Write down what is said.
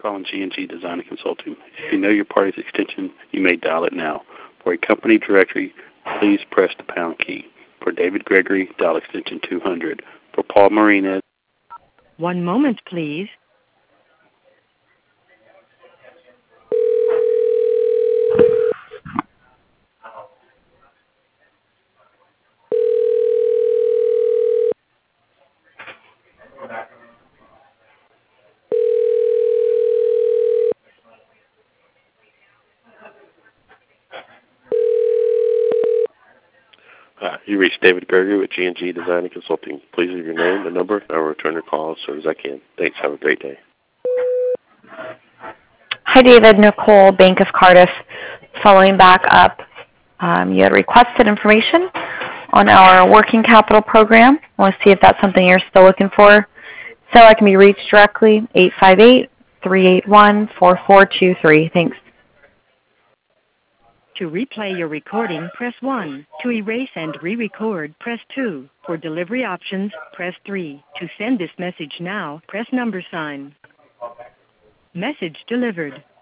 calling G&G Design and Consulting. If you know your party's extension, you may dial it now. For a company directory, please press the pound key. For David Gregory, dial extension 200. For Paul Martinez. One moment, please. You reached David Gregory with G&G Design and Consulting. Please leave your name and number, and I will return your call as soon as I can. Thanks. Have a great day. Hi, David. Nicole, Bank of Cardiff. Following back up, you had requested information on our working capital program. I want to see if that's something you're still looking for. So I can be reached directly, 858-381-4423. Thanks. To replay your recording, press 1. To erase and re-record, press 2. For delivery options, press 3. To send this message now, press #sign. Message delivered.